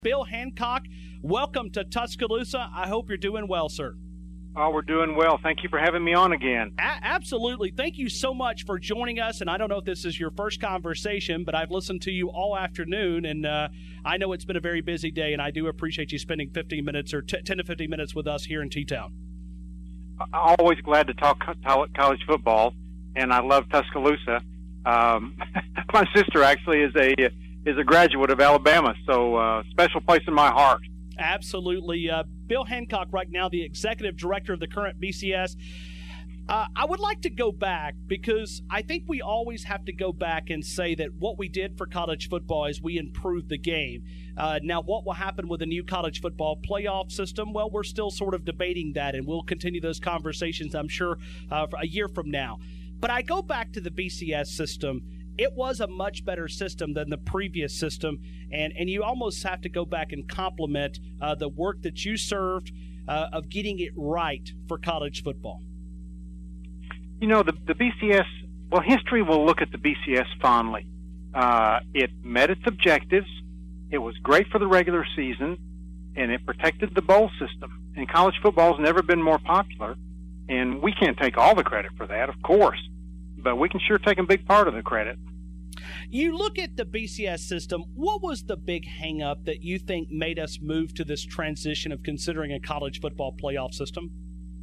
Bill Hancock, welcome to Tuscaloosa. I hope you're doing well, sir. Oh, we're doing well. Thank you for having me on again. Absolutely. Thank you so much for joining us. And I don't know if this is your first conversation, but I've listened to you all afternoon, and I know it's been a very busy day, and I do appreciate you spending 15 minutes or 10 to 15 minutes with us here in T-Town. I'm always glad to talk college football, and I love Tuscaloosa. My sister actually is a graduate of Alabama, so special place in my heart. Absolutely. Bill Hancock, right now, the executive director of the current BCS. I would like to go back because I think we always have to go back and say that what we did for college football is we improved the game. Now, what will happen with the new college football playoff system? Well, we're still sort of debating that, and we'll continue those conversations, I'm sure, for a year from now. But I go back to the BCS system. It was a much better system than the previous system, and you almost have to go back and compliment the work that you served of getting it right for college football. You know, the BCS, well, history will look at the BCS fondly. It met its objectives. It was great for the regular season, and it protected the bowl system. And college football has never been more popular, and we can't take all the credit for that, of course, but we can sure take a big part of the credit. You look at the BCS system, what was the big hang-up that you think made us move to this transition of considering a college football playoff system?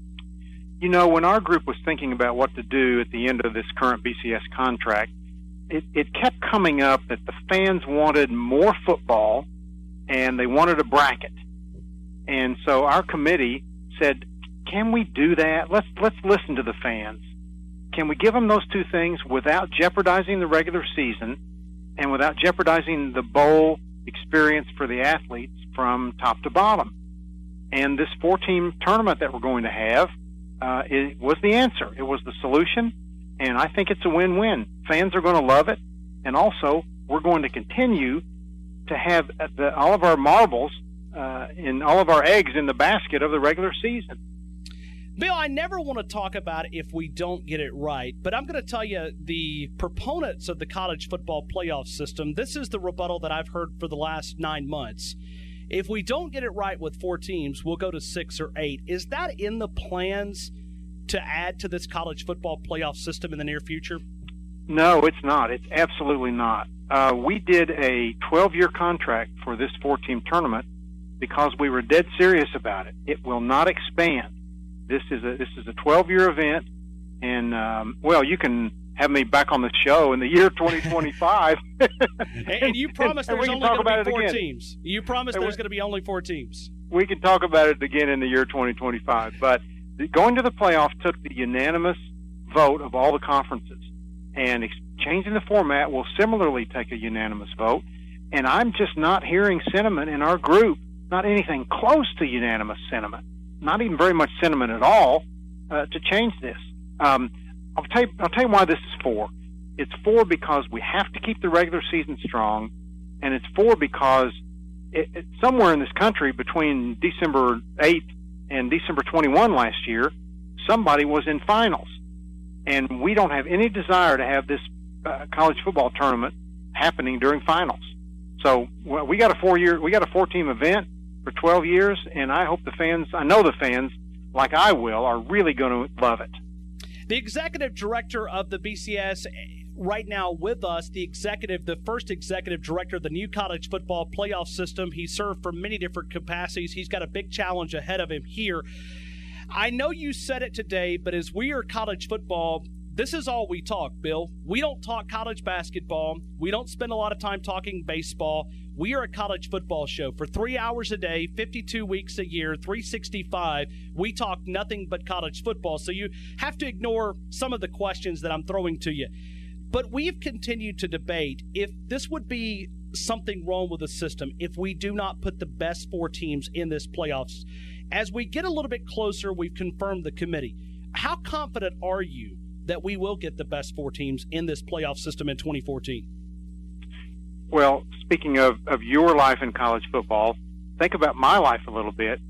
You know, when our group was thinking about what to do at the end of this current BCS contract, it kept coming up that the fans wanted more football and they wanted a bracket. And so our committee said, can we do that? Let's listen to the fans. Can we give them those two things without jeopardizing the regular season and without jeopardizing the bowl experience for the athletes from top to bottom? And this 4-team tournament that we're going to have it was the answer. It was the solution, and I think it's a win-win. Fans are going to love it, and also we're going to continue to have all of our marbles and all of our eggs in the basket of the regular season. Bill, I never want to talk about it if we don't get it right, but I'm going to tell you the proponents of the college football playoff system, this is the rebuttal that I've heard for the last 9 months. If we don't get it right with 4 teams, we'll go to 6 or 8. Is that in the plans to add to this college football playoff system in the near future? No, it's not. It's absolutely not. We did a 12-year contract for this 4-team tournament because we were dead serious about it. It will not expand. This is a 12-year event, and well, you can have me back on the show in the year 2025. and you promise there's only going to be 4 teams. You promise there's going to be only 4 teams. We can talk about it again in the year 2025. But going to the playoff took the unanimous vote of all the conferences, and changing the format will similarly take a unanimous vote. And I'm just not hearing sentiment in our group, not anything close to unanimous sentiment. Not even very much sentiment at all to change this. I'll tell you why this is 4. It's 4 because we have to keep the regular season strong, and it's 4 because somewhere in this country between December 8th and December 21 last year, somebody was in finals, and we don't have any desire to have this college football tournament happening during finals. So we got a 4-team event for 12 years, and I hope I know the fans, like I will, are really going to love it. The executive director of the BCS right now with us, the first executive director of the new college football playoff system. He served for many different capacities. He's got a big challenge ahead of him here. I know you said it today, but as we are college football, this is all we talk, Bill. We don't talk college basketball. We don't spend a lot of time talking baseball. We are a college football show. For 3 hours a day, 52 weeks a year, 365, we talk nothing but college football. So you have to ignore some of the questions that I'm throwing to you. But we've continued to debate if this would be something wrong with the system if we do not put the best 4 teams in this playoffs. As we get a little bit closer, we've confirmed the committee. How confident are you that we will get the best 4 teams in this playoff system in 2014? Well, speaking of your life in college football, think about my life a little bit.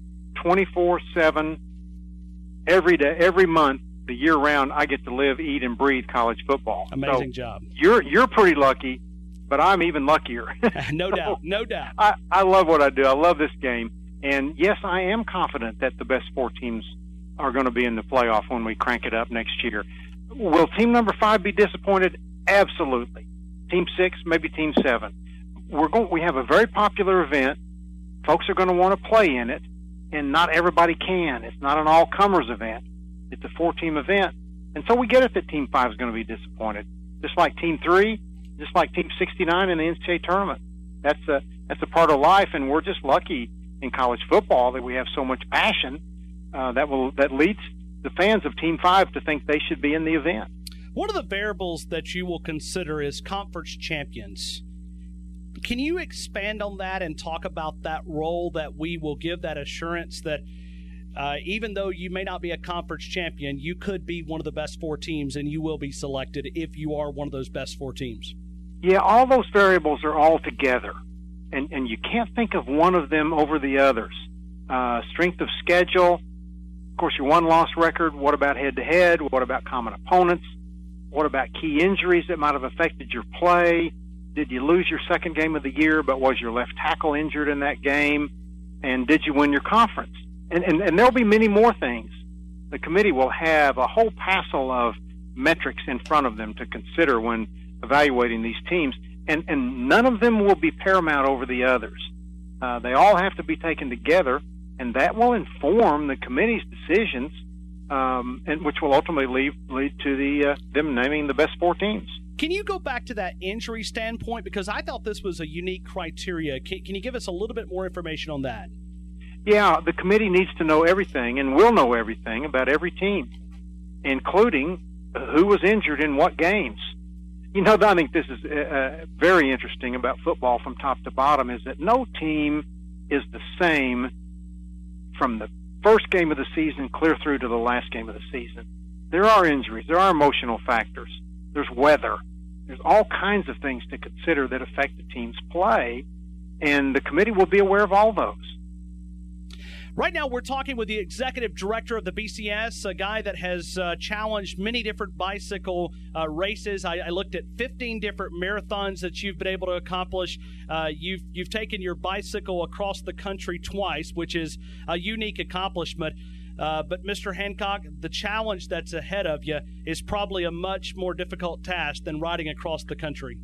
24/7, every day, every month, the year round, I get to live, eat, and breathe college football. Amazing job. You're pretty lucky but I'm even luckier. No doubt, no doubt. I love what I do. I love this game. And, yes, I am confident that the best 4 teams are going to be in the playoff when we crank it up next year. Will team number 5 be disappointed? Absolutely. Team 6, maybe team 7. We have a very popular event. Folks are going to want to play in it, and not everybody can. It's not an all-comers event. It's a 4-team event. And so we get it that team 5 is going to be disappointed. Just like team 3, just like team 69 in the NCAA tournament. That's a part of life, and we're just lucky in college football that we have so much passion that leads the fans of team 5 to think they should be in the event. One of the variables that you will consider is conference champions. Can you expand on that and talk about that role that we will give, that assurance that even though you may not be a conference champion, you could be one of the best 4 teams and you will be selected if you are one of those best 4 teams? Yeah, all those variables are all together, and you can't think of one of them over the others. Strength of schedule, of course, your won-loss record. What about head-to-head? What about common opponents? What about key injuries that might have affected your play? Did you lose your second game of the year, but was your left tackle injured in that game? And did you win your conference? And there'll be many more things. The committee will have a whole passel of metrics in front of them to consider when evaluating these teams, and none of them will be paramount over the others. They all have to be taken together, and that will inform the committee's decisions, and which will ultimately lead to them naming the best 4 teams. Can you go back to that injury standpoint? Because I thought this was a unique criteria. Can you give us a little bit more information on that? Yeah, the committee needs to know everything and will know everything about every team, including who was injured in what games. You know, I think this is very interesting about football from top to bottom, is that no team is the same from the first game of the season clear through to the last game of the season. There are injuries. There are emotional factors. There's weather. There's all kinds of things to consider that affect the team's play, and the committee will be aware of all those. Right now, we're talking with the executive director of the BCS, a guy that has challenged many different bicycle races. I looked at 15 different marathons that you've been able to accomplish. You've taken your bicycle across the country twice, which is a unique accomplishment. But, Mr. Hancock, the challenge that's ahead of you is probably a much more difficult task than riding across the country.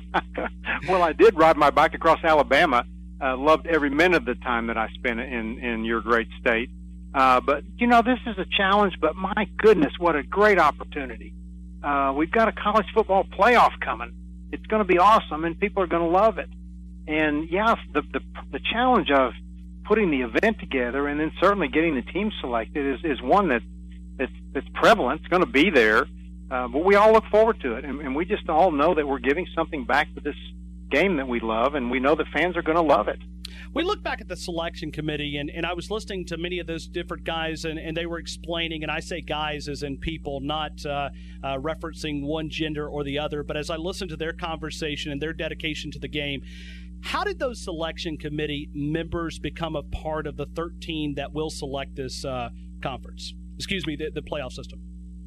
Well, I did ride my bike across Alabama. Loved every minute of the time that I spent in your great state. But, you know, this is a challenge, but my goodness, what a great opportunity. We've got a college football playoff coming. It's going to be awesome, and people are going to love it. And, yeah, the challenge of putting the event together and then certainly getting the team selected is one that's prevalent. It's going to be there. But we all look forward to it, and we just all know that we're giving something back to this game that we love, and we know that fans are going to love it. We look back at the selection committee, and I was listening to many of those different guys, and they were explaining, and I say guys as in people, not referencing one gender or the other, but as I listened to their conversation and their dedication to the game, how did those selection committee members become a part of the 13 that will select this conference? Excuse me, the playoff system.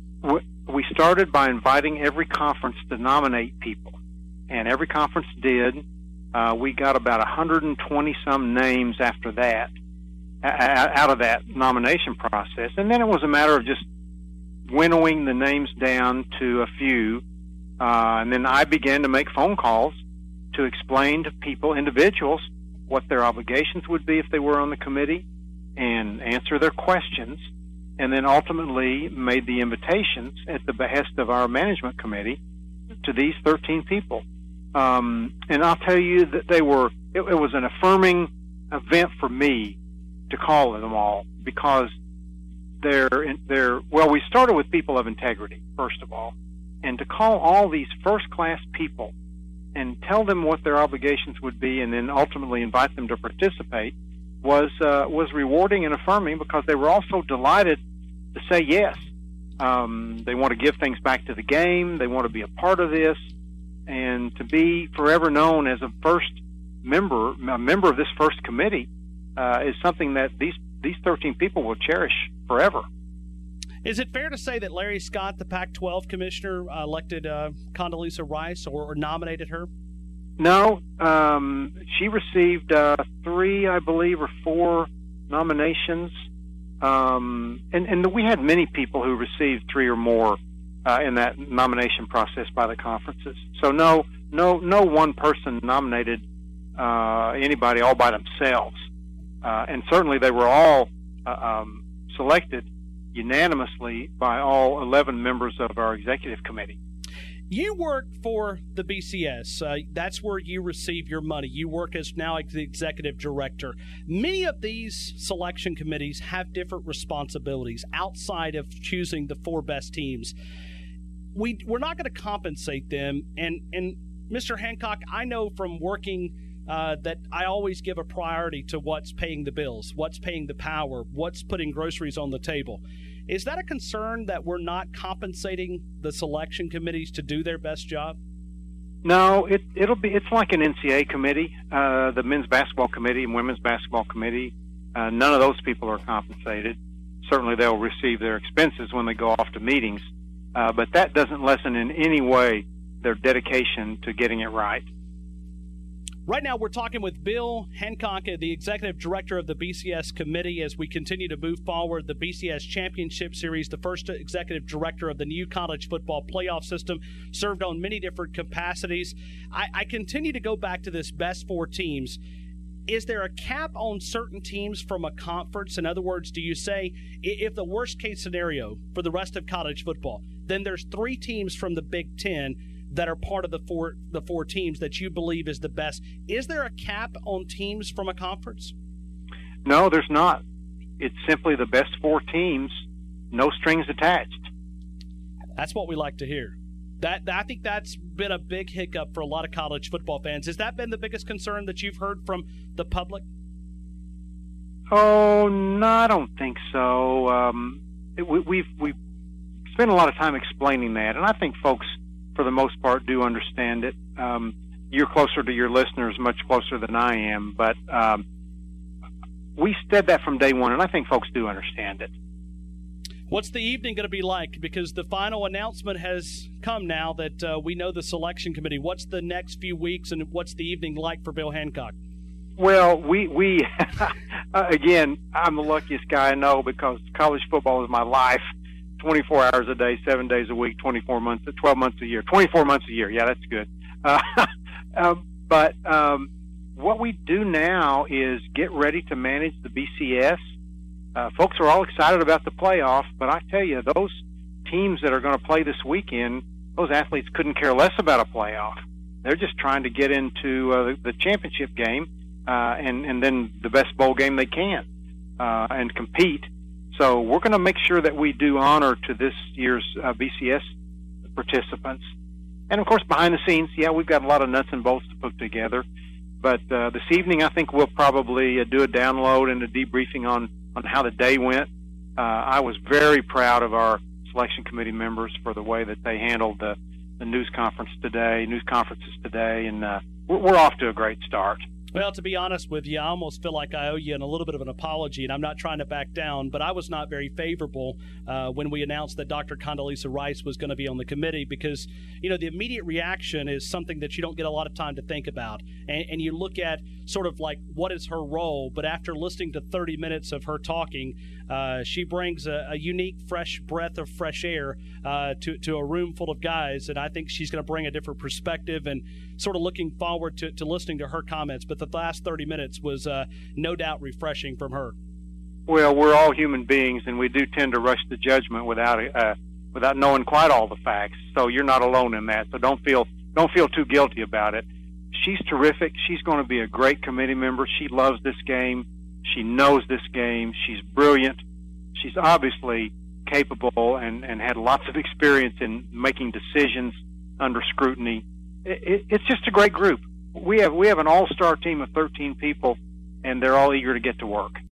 We started by inviting every conference to nominate people. And every conference did. We got about 120-some names after that, out of that nomination process. And then it was a matter of just winnowing the names down to a few. And then I began to make phone calls to explain to people, individuals, what their obligations would be if they were on the committee and answer their questions. And then ultimately made the invitations at the behest of our management committee to these 13 people. And I'll tell you that it was an affirming event for me to call them all, because we started with people of integrity, first of all, and to call all these first-class people and tell them what their obligations would be and then ultimately invite them to participate was rewarding and affirming, because they were also delighted to say yes. They want to give things back to the game. They want to be a part of this. And to be forever known as a member of this first committee, is something that these 13 people will cherish forever. Is it fair to say that Larry Scott, the Pac-12 commissioner, elected Condoleezza Rice or nominated her? No, she received 3, I believe, or 4 nominations, and we had many people who received 3 or more in that nomination process by the conferences. So no one person nominated anybody all by themselves, and certainly they were all selected unanimously by all 11 members of our executive committee. You work for the BCS. That's where you receive your money. You work as now the executive director. Many of these selection committees have different responsibilities outside of choosing the 4 best teams. We're not going to compensate them. And Mr. Hancock, I know from working that I always give a priority to what's paying the bills, what's paying the power, what's putting groceries on the table. Is that a concern that we're not compensating the selection committees to do their best job? No, it's like an NCAA committee, the men's basketball committee and women's basketball committee. None of those people are compensated. Certainly they'll receive their expenses when they go off to meetings, but that doesn't lessen in any way their dedication to getting it right. Right now, we're talking with Bill Hancock, the executive director of the BCS committee, as we continue to move forward the BCS Championship Series, the first executive director of the new college football playoff system, served on many different capacities. I continue to go back to this best 4 teams. Is there a cap on certain teams from a conference? In other words, do you say if the worst case scenario for the rest of college football, then there's 3 teams from the Big Ten that are part of the four teams that you believe is the best? Is there a cap on teams from a conference? No, there's not. It's simply the best 4 teams, no strings attached. That's what we like to hear. I think that's been a big hiccup for a lot of college football fans. Has that been the biggest concern that you've heard from the public? Oh, no, I don't think so. We've spent a lot of time explaining that, and I think folks, for the most part, do understand it. You're closer to your listeners, much closer than I am, but we said that from day one, and I think folks do understand it. What's the evening going to be like? Because the final announcement has come now that we know the selection committee. What's the next few weeks, and what's the evening like for Bill Hancock? Well, we again, I'm the luckiest guy I know because college football is my life. 24 hours a day, 7 days a week, 12 months a year. 24 months a year. Yeah, that's good. But what we do now is get ready to manage the BCS. Folks are all excited about the playoff, but I tell you, those teams that are going to play this weekend, those athletes couldn't care less about a playoff. They're just trying to get into the championship game and then the best bowl game they can and compete. So we're going to make sure that we do honor to this year's BCS participants. And, of course, behind the scenes, yeah, we've got a lot of nuts and bolts to put together. But this evening I think we'll probably do a download and a debriefing on how the day went. I was very proud of our selection committee members for the way that they handled the news conferences today, and we're off to a great start. Well, to be honest with you, I almost feel like I owe you a little bit of an apology, and I'm not trying to back down, but I was not very favorable when we announced that Dr. Condoleezza Rice was going to be on the committee because, the immediate reaction is something that you don't get a lot of time to think about. And you look at sort of like what is her role, but after listening to 30 minutes of her talking, she brings a unique, fresh breath of fresh air to a room full of guys, and I think she's going to bring a different perspective and sort of looking forward to listening to her comments. But the last 30 minutes was no doubt refreshing from her. Well, we're all human beings, and we do tend to rush to judgment without knowing quite all the facts. So you're not alone in that. So don't feel too guilty about it. She's terrific. She's going to be a great committee member. She loves this game. She knows this game. She's brilliant. She's obviously capable and had lots of experience in making decisions under scrutiny. It's just a great group. We have an all-star team of 13 people, and they're all eager to get to work.